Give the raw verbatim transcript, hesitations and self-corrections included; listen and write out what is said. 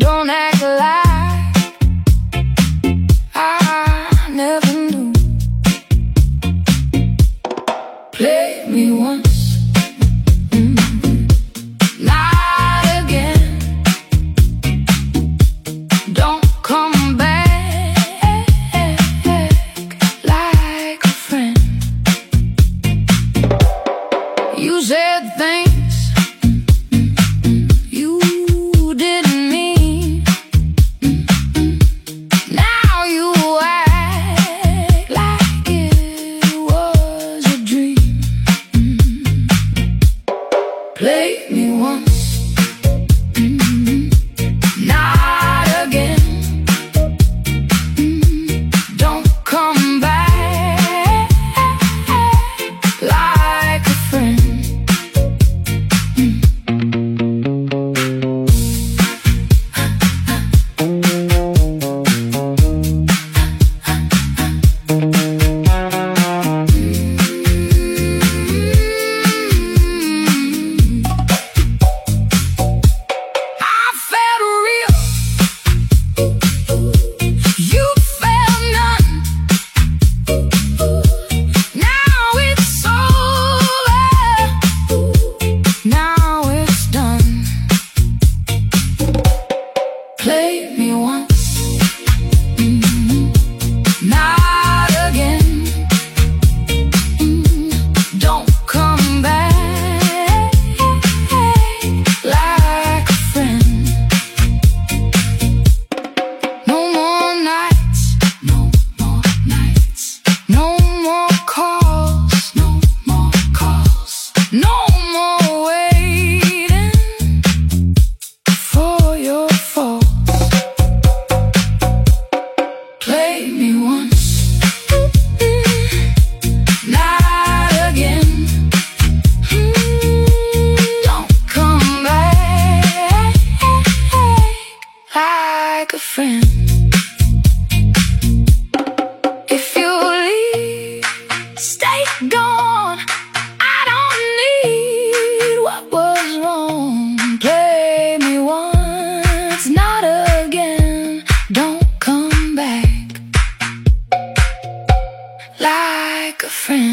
Don't act like I never knew. Play me once, mm-hmm. Not again. Don't come back like a friend. You said things you didn't mean. Now you act like it was a dream. Play me once, mm-hmm. Not again. Mm-hmm. Don't come back like a friend. Play me once, mm-hmm. Not again. Mm-hmm. Don't come back like a friend. No more nights, no more nights. No more calls, no more calls. No more waiting for your fall. Play me once, mm-hmm. Not again. Mm-hmm. Don't come back like a friend. If you leave, stay gone. I don't need what was wrong. Play me once, not again. Don't come back like a friend.